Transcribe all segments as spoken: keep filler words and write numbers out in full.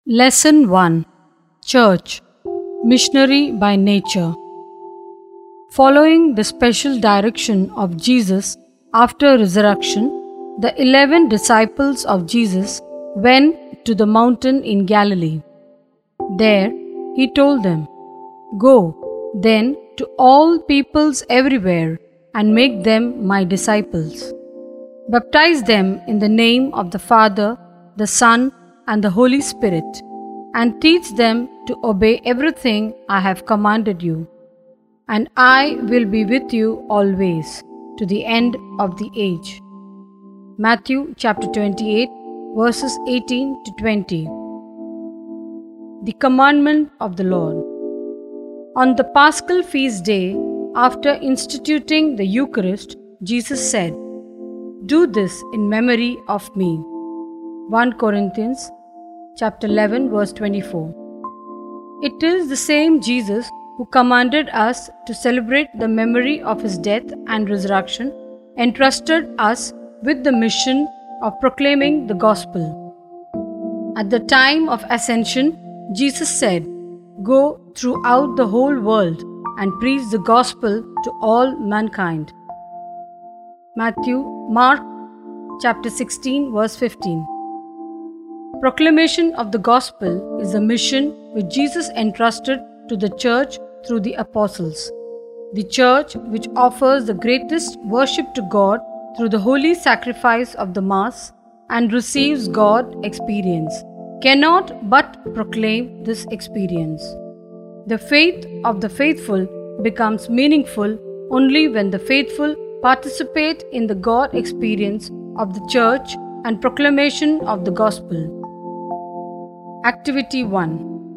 Lesson one. Church, Missionary by Nature. Following the special direction of Jesus after resurrection, the eleven disciples of Jesus went to the mountain in Galilee. There he told them, "Go, then, to all peoples everywhere and make them my disciples. Baptize them in the name of the Father, the Son, and the Holy Spirit, and teach them to obey everything I have commanded you. And I will be with you always, to the end of the age." Matthew chapter twenty-eight, verses eighteen to twenty. The commandment of the Lord. On the Paschal feast day, after instituting the Eucharist, Jesus said, "Do this in memory of me." First Corinthians chapter eleven, verse twenty-four. It is the same Jesus who commanded us to celebrate the memory of his death and resurrection, entrusted us with the mission of proclaiming the gospel. At the time of ascension, Jesus said, "Go throughout the whole world and preach the gospel to all mankind." Matthew, Mark chapter sixteen, verse fifteen. Proclamation of the gospel is a mission which Jesus entrusted to the church through the apostles. The church, which offers the greatest worship to God through the holy sacrifice of the Mass and receives God experience, cannot but proclaim this experience. The faith of the faithful becomes meaningful only when the faithful participate in the God experience of the church and proclamation of the gospel. Activity one.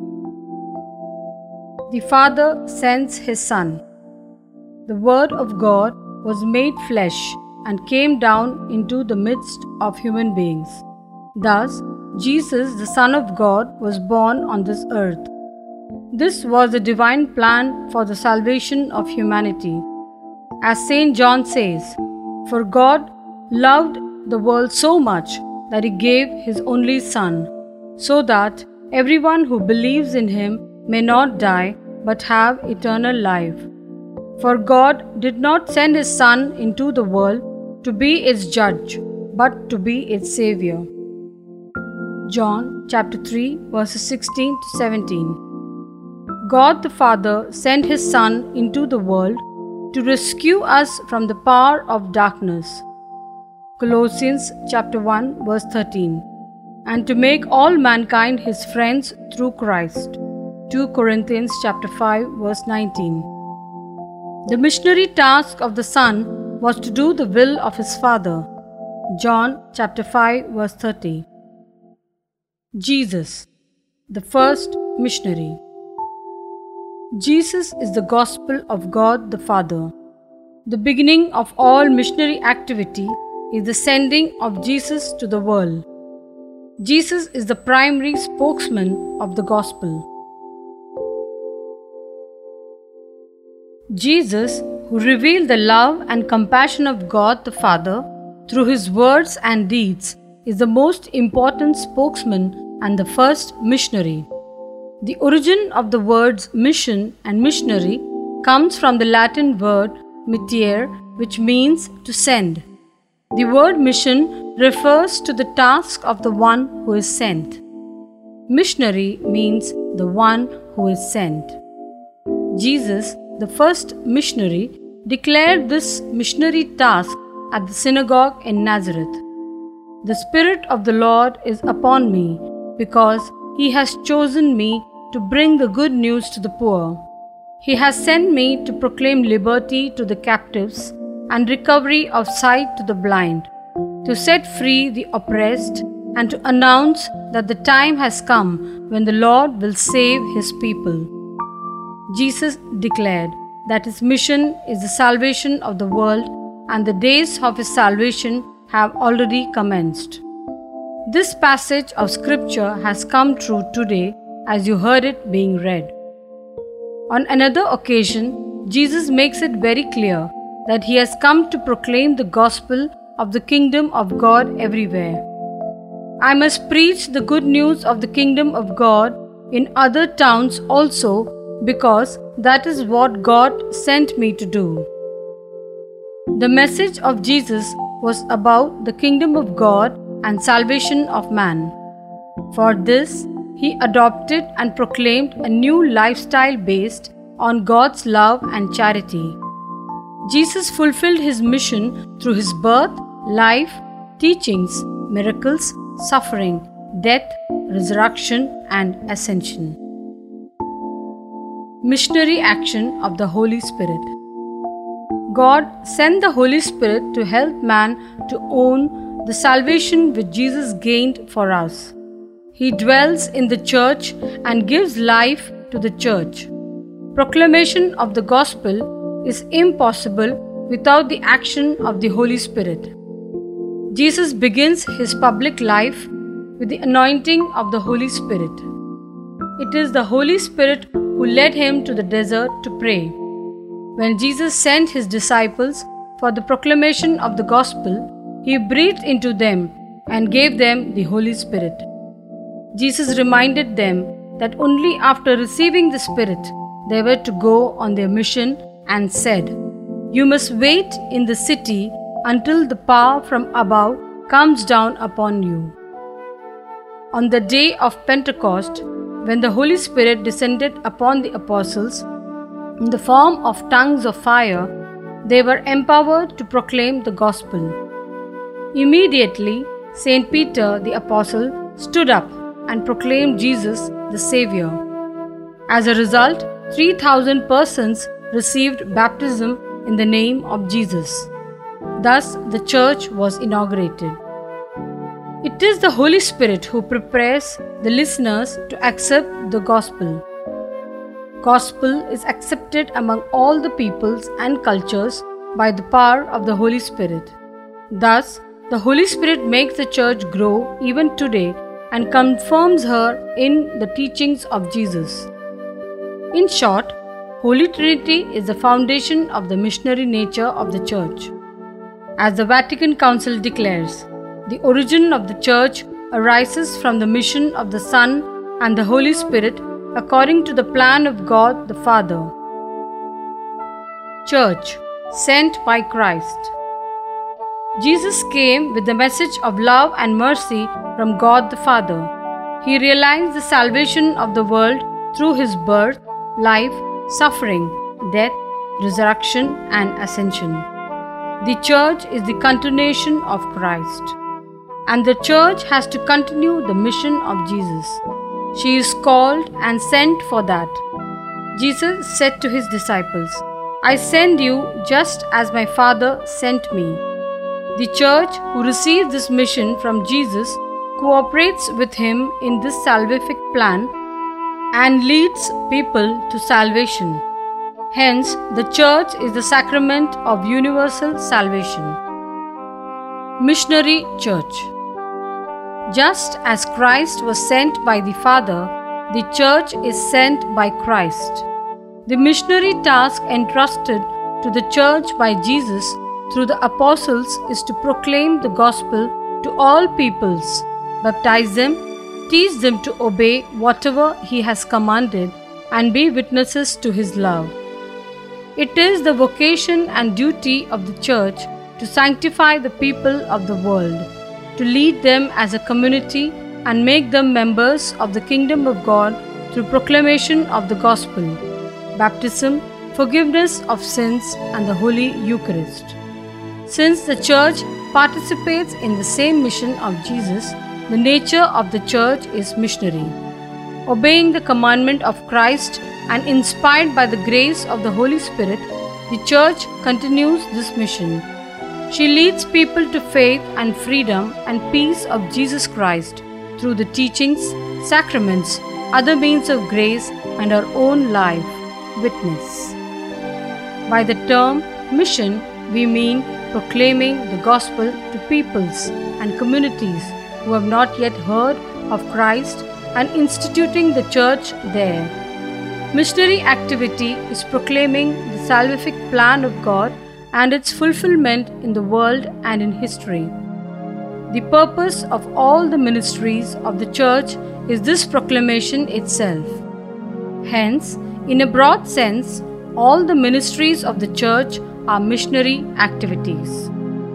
The Father sends His Son. The Word of God was made flesh and came down into the midst of human beings. Thus, Jesus, the Son of God, was born on this earth. This was the divine plan for the salvation of humanity. As Saint John says, "For God loved the world so much that He gave His only Son, so that everyone who believes in Him may not die but have eternal life. For God did not send His Son into the world to be its judge, but to be its Savior." John chapter three, verses sixteen to seventeen. God the Father sent His Son into the world to rescue us from the power of darkness. Colossians chapter one, verse thirteen. And to make all mankind His friends through Christ. Second Corinthians chapter five, verse nineteen. The missionary task of the Son was to do the will of His Father. John chapter five, verse thirty. Jesus, the first missionary. Jesus is the gospel of God the Father. The beginning of all missionary activity is the sending of Jesus to the world. Jesus is the primary spokesman of the gospel. Jesus, who revealed the love and compassion of God the Father through His words and deeds, is the most important spokesman and the first missionary. The origin of the words mission and missionary comes from the Latin word mittere, which means to send. The word mission refers to the task of the one who is sent. Missionary means the one who is sent. Jesus, the first missionary, declared this missionary task at the synagogue in Nazareth. "The Spirit of the Lord is upon me, because He has chosen me to bring the good news to the poor. He has sent me to proclaim liberty to the captives and recovery of sight to the blind, to set free the oppressed, and to announce that the time has come when the Lord will save His people." Jesus declared that His mission is the salvation of the world, and the days of His salvation have already commenced. This passage of Scripture has come true today as you heard it being read. On another occasion, Jesus makes it very clear that He has come to proclaim the gospel of the kingdom of God everywhere. I must preach the good news of the kingdom of God in other towns also, because that is what God sent me to do. The message of Jesus was about the kingdom of God and salvation of man. For this, he adopted and proclaimed a new lifestyle based on God's love and charity. Jesus fulfilled his mission through his birth, life, teachings, miracles, suffering, death, resurrection, and ascension. Missionary action of the Holy Spirit. God sent the Holy Spirit to help man to own the salvation which Jesus gained for us. He dwells in the church and gives life to the church. Proclamation of the gospel is impossible without the action of the Holy Spirit. Jesus begins his public life with the anointing of the Holy Spirit. It is the Holy Spirit who led him to the desert to pray. When Jesus sent his disciples for the proclamation of the gospel, he breathed into them and gave them the Holy Spirit. Jesus reminded them that only after receiving the Spirit they were to go on their mission and said, "You must wait in the city until the power from above comes down upon you." On the day of Pentecost, when the Holy Spirit descended upon the apostles in the form of tongues of fire, they were empowered to proclaim the gospel. Immediately, Saint Peter the apostle stood up and proclaimed Jesus the Savior. As a result, three thousand persons received baptism in the name of Jesus. Thus, the church was inaugurated. It is the Holy Spirit who prepares the listeners to accept the gospel. Gospel is accepted among all the peoples and cultures by the power of the Holy Spirit. Thus, the Holy Spirit makes the church grow even today and confirms her in the teachings of Jesus. In short, Holy Trinity is the foundation of the missionary nature of the church. As the Vatican Council declares, the origin of the church arises from the mission of the Son and the Holy Spirit according to the plan of God the Father. Church, sent by Christ. Jesus came with the message of love and mercy from God the Father. He realized the salvation of the world through his birth, life, suffering, death, resurrection, and ascension. The church is the continuation of Christ, and the church has to continue the mission of Jesus. She is called and sent for that. Jesus said to his disciples, "I send you just as my Father sent me." The church, who receives this mission from Jesus, cooperates with him in this salvific plan and leads people to salvation. Hence, the church is the sacrament of universal salvation. Missionary Church. Just as Christ was sent by the Father, the church is sent by Christ. The missionary task entrusted to the church by Jesus through the apostles is to proclaim the gospel to all peoples, baptize them, teach them to obey whatever he has commanded, and be witnesses to his love. It is the vocation and duty of the church to sanctify the people of the world, to lead them as a community and make them members of the kingdom of God through proclamation of the gospel, baptism, forgiveness of sins, and the Holy Eucharist. Since the church participates in the same mission of Jesus, the nature of the church is missionary. Obeying the commandment of Christ and inspired by the grace of the Holy Spirit, the church continues this mission. She leads people to faith and freedom and peace of Jesus Christ through the teachings, sacraments, other means of grace, and her own life, witness. By the term mission, we mean proclaiming the gospel to peoples and communities who have not yet heard of Christ and instituting the church there. Missionary activity is proclaiming the salvific plan of God and its fulfillment in the world and in history. The purpose of all the ministries of the Church is this proclamation itself. Hence, in a broad sense, all the ministries of the Church are missionary activities.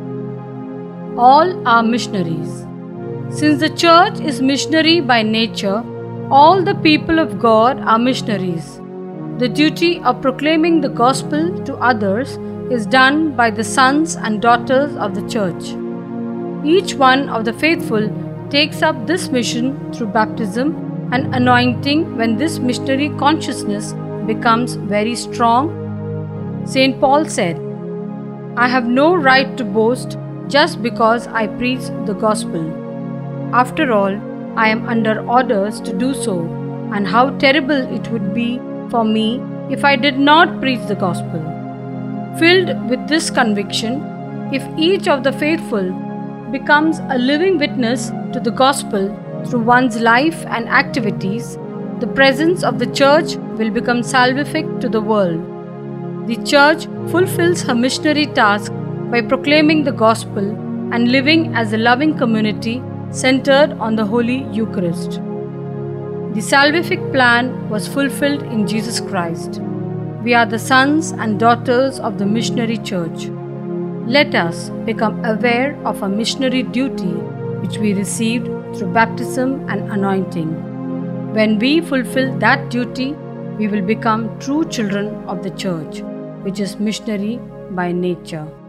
All are missionaries. Since the Church is missionary by nature, all the people of God are missionaries. The duty of proclaiming the gospel to others is done by the sons and daughters of the Church. Each one of the faithful takes up this mission through baptism and anointing when this missionary consciousness becomes very strong. Saint Paul said, "I have no right to boast just because I preach the gospel. After all, I am under orders to do so, and how terrible it would be for me if I did not preach the gospel." Filled with this conviction, if each of the faithful becomes a living witness to the gospel through one's life and activities, the presence of the Church will become salvific to the world. The Church fulfills her missionary task by proclaiming the gospel and living as a loving community centered on the Holy Eucharist. The salvific plan was fulfilled in Jesus Christ. We are the sons and daughters of the missionary Church. Let us become aware of our missionary duty which we received through baptism and anointing. When we fulfill that duty, we will become true children of the Church, which is missionary by nature.